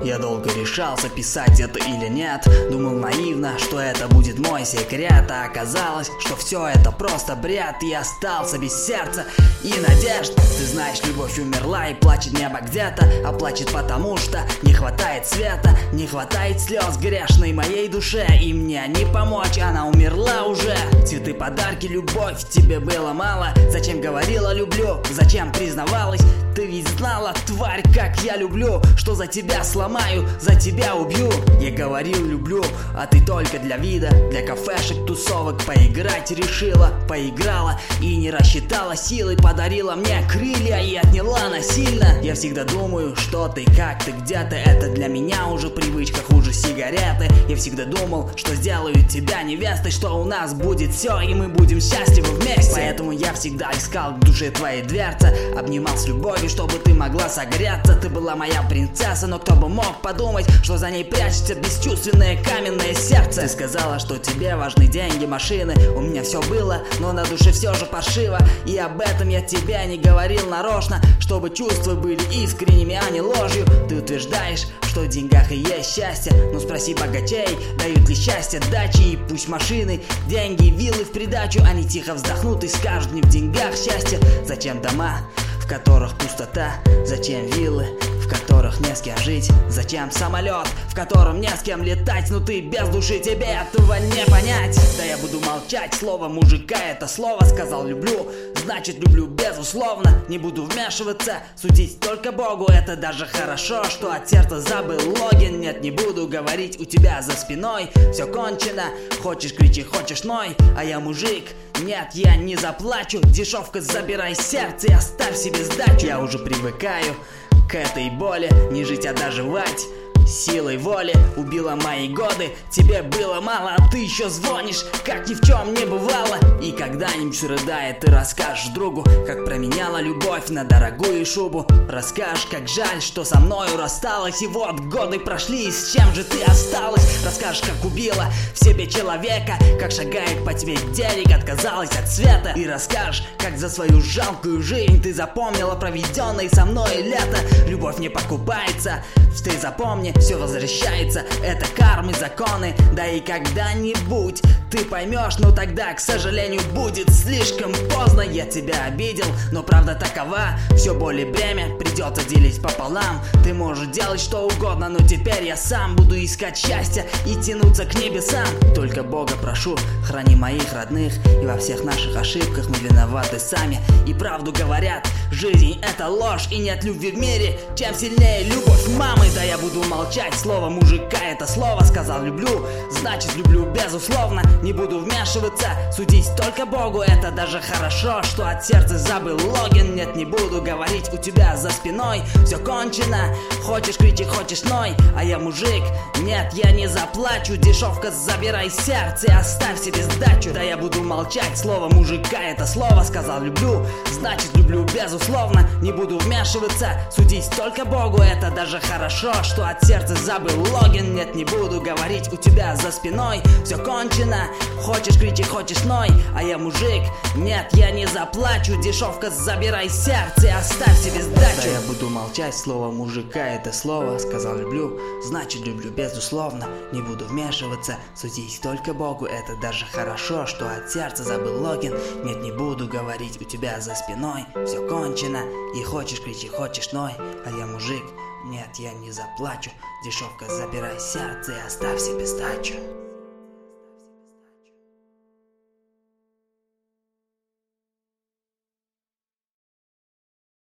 Я долго решался, писать это или нет. Думал наивно, что это будет мой секрет. А оказалось, что все это просто бред. И остался без сердца и надежд. Ты знаешь, любовь умерла и плачет небо где-то. А плачет потому, что не хватает света. Не хватает слез грешной моей душе. И мне не помочь, она умерла уже. Цветы, подарки, любовь, тебе было мало. Зачем говорила люблю, зачем признавалась? Ты ведь знала, тварь, как я люблю, что за тебя сломаю, за тебя убью. Я говорил люблю, а ты только для вида, для кафешек, тусовок поиграть решила. Поиграла и не рассчитала силы, подарила мне крылья и отняла насильно. Я всегда думаю, что ты, как ты, где-то. Это для меня уже привычка хуже сигареты. Я всегда думал, что сделаю тебя невестой, что у нас будет все и мы будем счастливы вместе. Поэтому я всегда искал к душе твоей дверцы, обнимал с любовью, чтобы ты могла согреться. Ты была моя принцесса, но кто бы мог подумать, что за ней прячется бесчувственное каменное сердце. Ты сказала, что тебе важны деньги, машины. У меня все было, но на душе все же паршиво. И об этом я тебе не говорил нарочно, чтобы чувства были искренними, а не ложью. Ты утверждаешь, что в деньгах и есть счастье. Но спроси богачей, дают ли счастье дачи. И пусть машины, деньги, виллы в придачу, они тихо вздохнут и скажут: не в деньгах счастье. Зачем дома, в которых пустота? Зачем виллы, в которых не с кем жить? Зачем самолет, в котором не с кем летать? Ну ты без души, тебе этого не понять. Да я буду молчать, слово мужика это слово. Сказал люблю, значит люблю безусловно. Не буду вмешиваться, судить только Богу. Это даже хорошо, что от сердца забыл логин. Нет, не буду говорить у тебя за спиной. Все кончено, хочешь кричи, хочешь ной. А я мужик, нет, я не заплачу. Дешевка, забирай сердце и оставь себе сдачу. Я уже привыкаю к этой боли, не жить, а доживать. Силой воли убила мои годы. Тебе было мало, а ты еще звонишь, как ни в чем не бывало. И когда-нибудь рыдая, ты расскажешь другу, как променяла любовь на дорогую шубу. Расскажешь, как жаль, что со мною рассталась. И вот годы прошли, и с чем же ты осталась? Расскажешь, как убила в себе человека, как шагает по тьме денег, отказалась от света. И расскажешь, как за свою жалкую жизнь ты запомнила проведенное со мной лето. Любовь не покупается, ты запомни, все возвращается, это кармы, законы. Да и когда-нибудь ты поймешь, но тогда, к сожалению, будет слишком поздно. Я тебя обидел, но правда такова, все боль и бремя придется делить пополам. Ты можешь делать что угодно, но теперь я сам буду искать счастье и тянуться к небесам. Только Бога прошу, храни моих родных, и во всех наших ошибках мы виноваты сами. И правду говорят, жизнь это ложь, и нет любви в мире, чем сильнее любовь мамы. Да я буду молчать, слово мужика это слово. Сказал люблю, значит люблю безусловно. Не буду вмешиваться, судить только Богу. Это даже хорошо, что от сердца забыл логин. Нет, не буду говорить у тебя за спиной. Все кончено, хочешь кричи, хочешь ной. А я мужик, нет, я не заплачу. Дешевка, забирай сердце и оставь себе сдачу. Да я буду молчать, слово мужика это слово. Сказал люблю, значит люблю безусловно. Не буду вмешиваться, судить только Богу. Это даже хорошо, что от сердца забыл логин. Нет, не буду говорить у тебя за спиной. Все кончено, хочешь кричи, хочешь ной. А я мужик, нет, я не заплачу. Дешевка, забирай сердце и оставь себе сдачу. Да я буду молчать, слово мужика это слово. Сказал люблю, значит люблю безусловно. Не буду вмешиваться, судить только Богу. Это даже хорошо, что от сердца забыл логин. Нет, не буду говорить у тебя за спиной. Все кончено, и хочешь кричи, хочешь ной. А я мужик, нет, я не заплачу. Дешевка, забирай сердце и оставь себе сдачу.